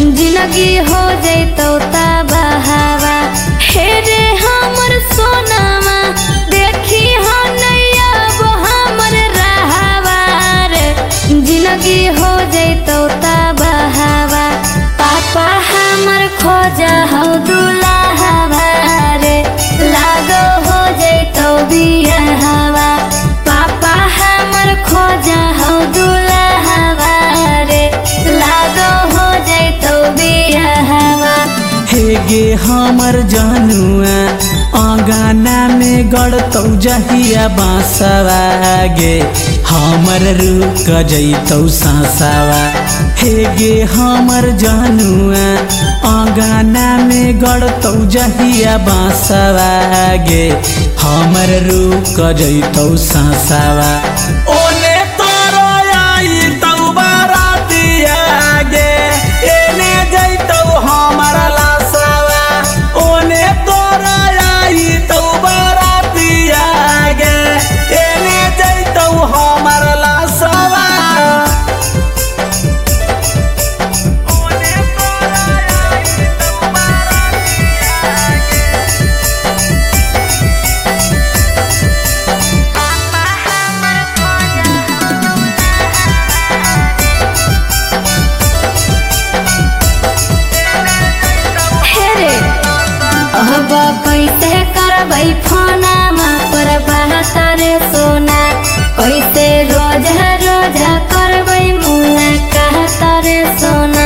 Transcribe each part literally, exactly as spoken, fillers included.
जिंदगी हो जैतो तबाहवा। हे रे हमर सोनामा देखी हो नैया वो हमर रहवा रे। जिंदगी हो जैतो तबाहवा। पापा हमर खोजा हो दुल्हावा रे। लागो हो जैतो बियाहवा। पापा हमर खोजा हो दुल्हावा रे। लागो हो जैतो बियाहवा। हे गे हमर जानुआ आंगना में गड़तौ जहिया बांसवा गे हमर रुक जैतौ सांसवा। हे गे हमर जानुआ आंगना में गड़तौ जहिया बांसवा गे हमर रुक जैतौ सांसवा। ओने तोरो आई तौ बारातिया गे एने जैतौ हमर लासवा। ओने तोरो आई तौ बारातिया गे एने जैतौ हमर लासवा। ओने तोरो आई तौ बारातिया गे। अब कैसे करबै फोनमा पर बहतारे सोना। कैसे रोज रोज करबै मुलाकात रे सोना।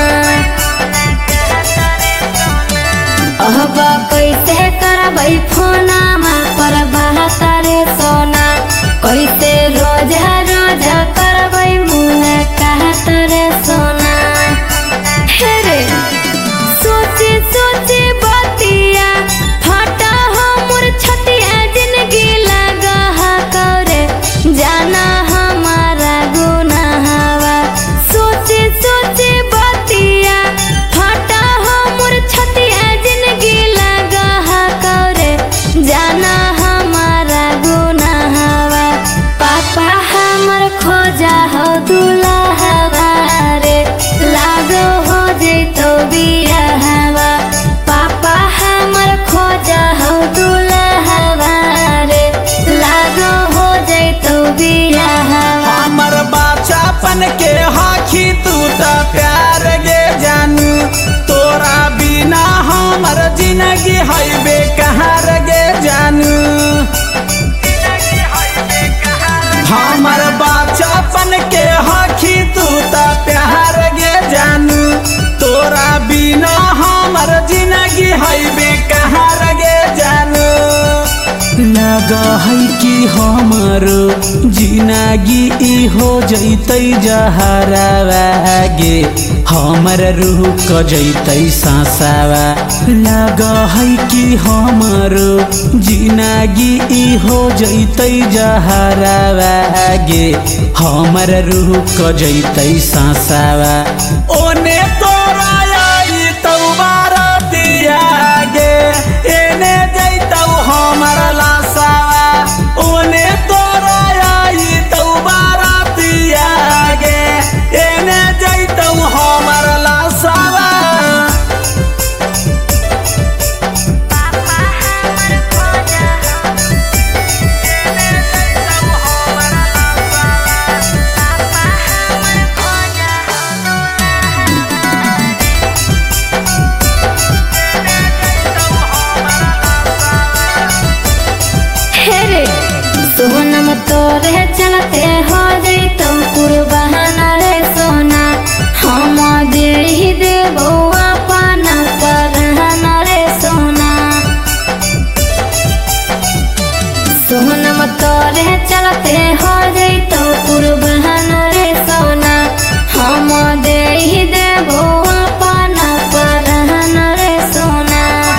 अब कैसे करबै फोनमा पर बहतारे सोना। कैसे रोज रोज करबै मुलाकात रे सोना। हे रे सोचे सोचे बतिया फटा हमर छतिया। जिंदगी लगा करे जाना हमारा गुनाहवा। सोचे सोचे बतिया फटा हमर छतिया। जिंदगी लगा करे जाना हमारा गुनाहवा। पापा हमर खोजा हो दुल्हावा रे। लागो हो जैतो बियाहवा। पापा हमर खोजा हो दुल्हावा रे। लागो हो जैतो बियाहवा। हमर बचपन के हाखी तू त प्यार गे जानू। तोरा बिना हमर जिंदगी है बेकार गे जानू। हमर बचपन के हाखी तू त प्यार गे जानू। तोरा बिना हमर जिंदगी है बेकार गे जानू। लगा है कि हमरो जिंदगी ई हो जैतै जहरवा गे हमर रूह क जैतै सांसवा। लगा है कि हमरो जिंदगी ई हो जैतै जहरवा गे हमर रूह क जैतै सांसवा। ओने तोरा आई तौ बारातिया गे एने जैतौ हमर लासवा। ओने तोरा आई तौ बारातिया गे एने जैतौ हमर लासवा। सोनम तोरे चलते हो जैतो कुर्बान रे सोना। हम दे ही देबो अपन परहन रे सोना। सोनम तोरे चलते हो जैतो कुर्बान रे सोना। हम दे ही देबो अपन परहन रे सोना।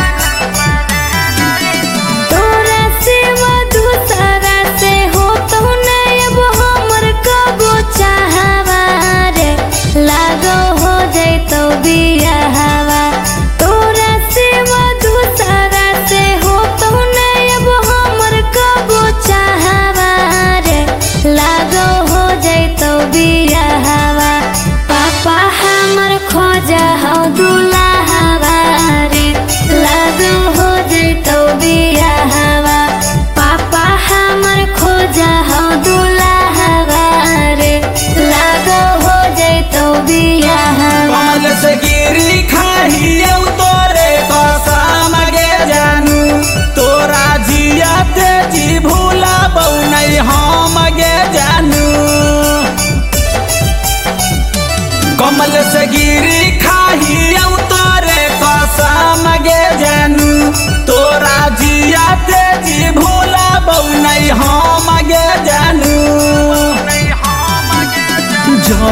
तोरा सेवा दूसरा से हो तो नहीं अब हमर कबो चाहवा रे। लागो हो जैतो बिया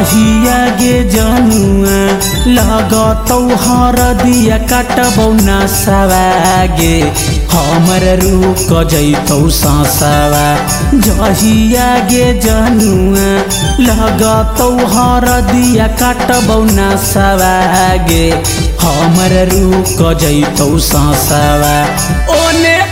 जहिया गे जनुआ लगतौ हरदिया काटबौ ना सवागे हमर रुक जैतौ सासवा जहिया गे जनुआ लगतौ हरदिया काटबौ ना सवागे हमर रुक जैतौ सासवा ओने